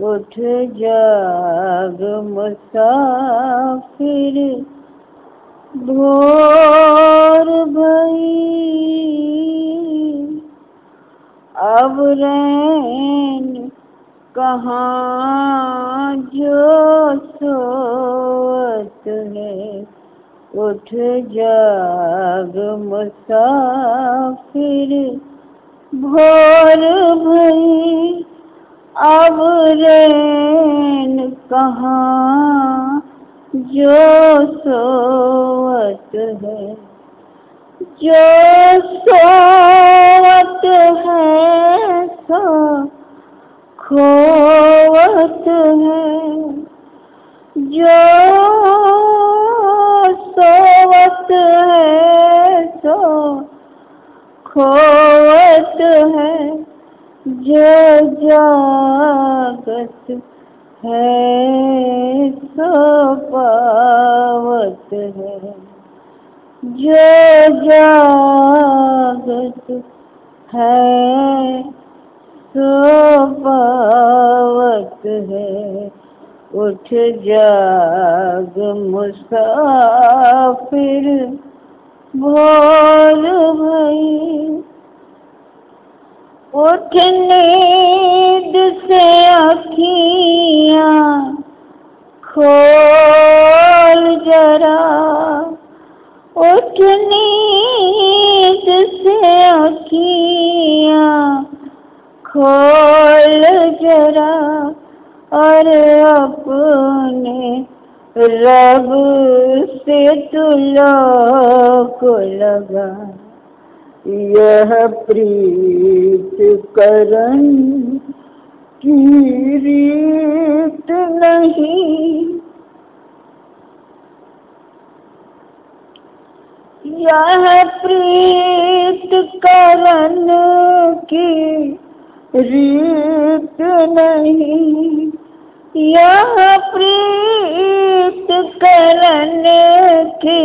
उठ जाग मुसाफिर, भोर भई। अब रैन कहाँ जो सोवत है। उठ जाग मुसाफिर, भोर भई। अब रैन कहाँ जो सोवत है। जो सोवत है सो खोवत है। जो सोवत है सो खोवत है। जो जागत है सो पावत है। जो जागत है सो पावत है। उठ जाग मुसाफिर, भोर भई। उठ नींद से अखियाँ खोल जरा। उठ नींद से अखियाँ खोल जरा। और अपने रब से तुला को लगा। यह प्रीत करन की रीत नहीं। यह प्रीत करन की रीत नहीं। यह प्रीत करन की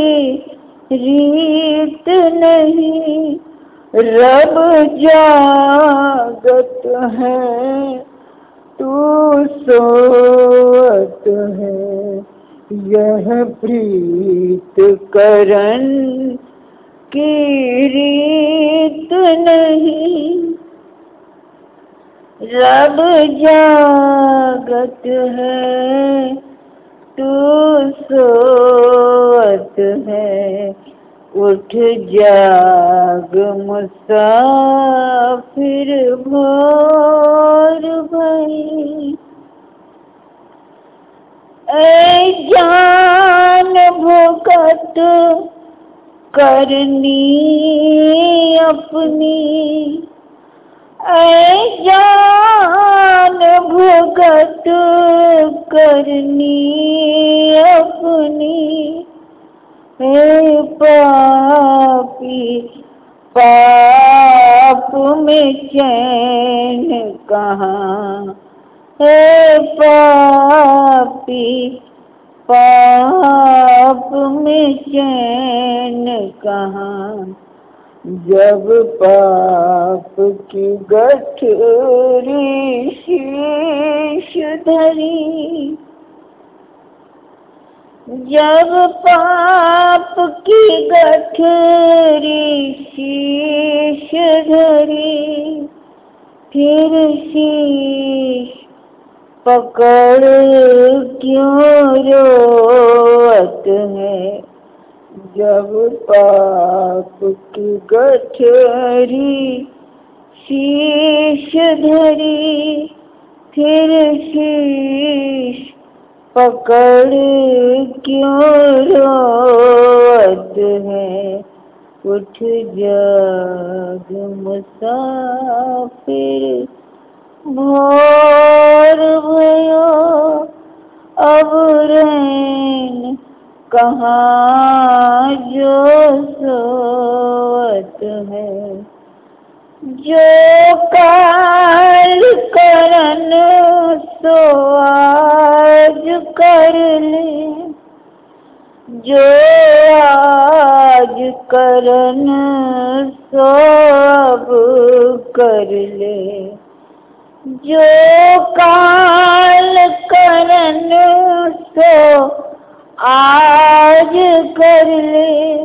रीत नहीं। रब जागत है तू सोवत है। यह प्रीत करन की रीत नहीं। रब जागत है तू सोवत है। उठ जाग मुसाफिर, भोर भई। ऐ जान भुगत करनी अपनी। ऐ जान भुगत करनी अपनी। हे पापी पाप में चैन कहाँ। हे पापी पाप में चैन कहाँ। जब पाप की गठरी शीश धरी। जब पाप की गठरी शीश धरी। फिर शीश पकड़ क्यों रोवत है। जब पाप की गठरी शीश धरी। फिर शीश पकड़ क्यों रोवत है। उठ जाग मुसाफिर, भोर भयो। अब रैन कहाँ जो सोवत है। जो काल करन सो आज कर ले। जो आज करन सो अब कर ले। जो काल कर ले,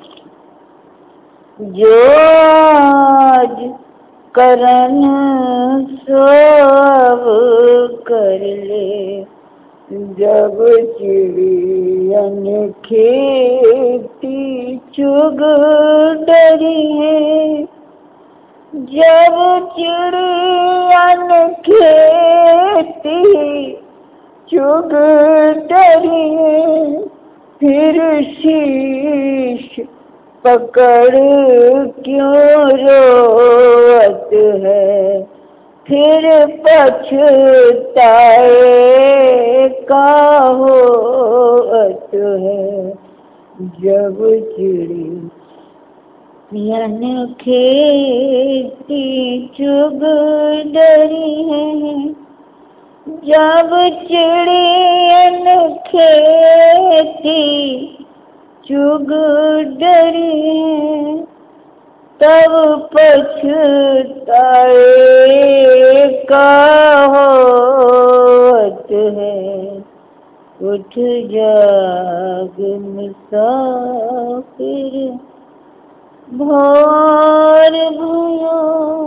जो आज करन सो अब कर ले। जब चिड़ियन खेती चुग डरी है, जब चिड़ियन खेती चुग डरी है, फिर शीश पकड़ क्यों रोवत है, फिर पछताए का होत है। जब चिड़ियन खेती चुग डरी है, जब चिड़ियन खेती चुग डरी है, तब पछताए का होत है। उठ जाग मुसाफिर, भोर भयो,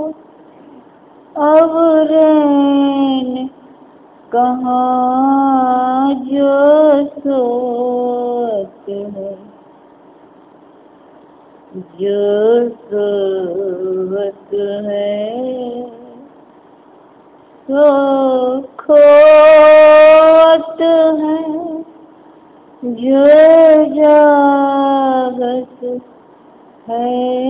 अब रैन कहाँ जो सोत है, जो सोत है सो खोत है, जो जागत है